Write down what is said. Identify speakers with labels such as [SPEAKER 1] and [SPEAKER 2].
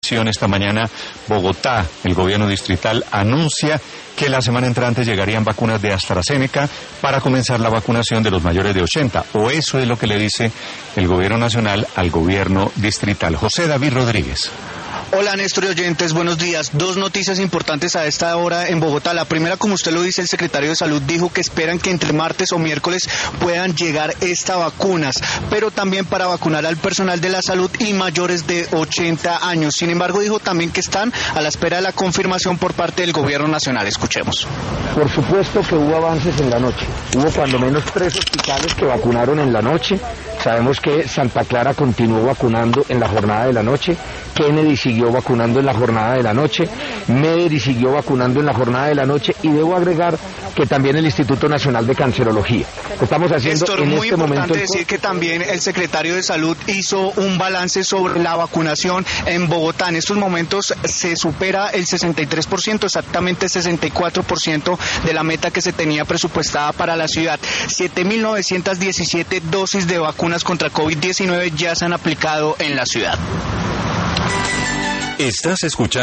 [SPEAKER 1] Esta mañana, Bogotá, el gobierno distrital, anuncia que la semana entrante llegarían vacunas de AstraZeneca para comenzar la vacunación de los mayores de 80, o eso es lo que le dice el gobierno nacional al gobierno distrital. José David Rodríguez.
[SPEAKER 2] Hola Néstor y oyentes, buenos días. Dos noticias importantes a esta hora en Bogotá. La primera, como usted lo dice, el secretario de Salud dijo que esperan que entre martes o miércoles puedan llegar estas vacunas, pero también para vacunar al personal de la salud y mayores de 80 años. Sin embargo, dijo también que están a la espera de la confirmación por parte del gobierno nacional. Escuchemos.
[SPEAKER 3] Por supuesto que hubo avances en la noche. Hubo cuando menos 3 hospitales que vacunaron en la noche. Sabemos que Santa Clara continuó vacunando en la jornada de la noche, Kennedy siguió vacunando en la jornada de la noche, Mederi siguió vacunando en la jornada de la noche, y debo agregar que también el Instituto Nacional de Cancerología. Estamos haciendo
[SPEAKER 2] Néstor,
[SPEAKER 3] en
[SPEAKER 2] muy
[SPEAKER 3] este momento...
[SPEAKER 2] importante decir que también el secretario de Salud hizo un balance sobre la vacunación en Bogotá. En estos momentos se supera el 63%, exactamente 64% de la meta que se tenía presupuestada para la ciudad. 7.917 dosis de vacunas contra COVID-19 ya se han aplicado en la ciudad.
[SPEAKER 1] Estás escuchando